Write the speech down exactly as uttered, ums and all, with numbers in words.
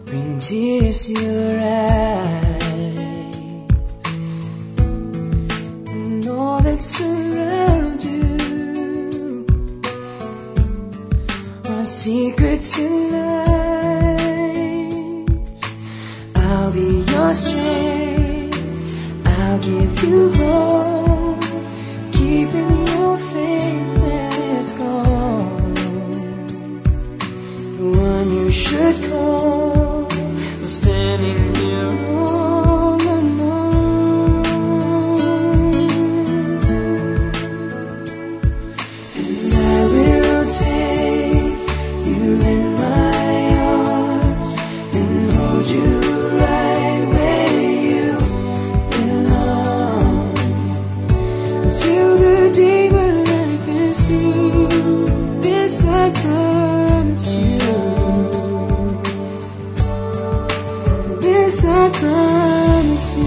bring tears to your eyes, and all that's around you are secrets and lies. I'll be your strength, I'll give you hope, keeping your faith when it's gone. The one you should call was standing here all alone. And I will take you in my arms and hold you right where you belong, until the day my life is through. This I promise you. This I promise you.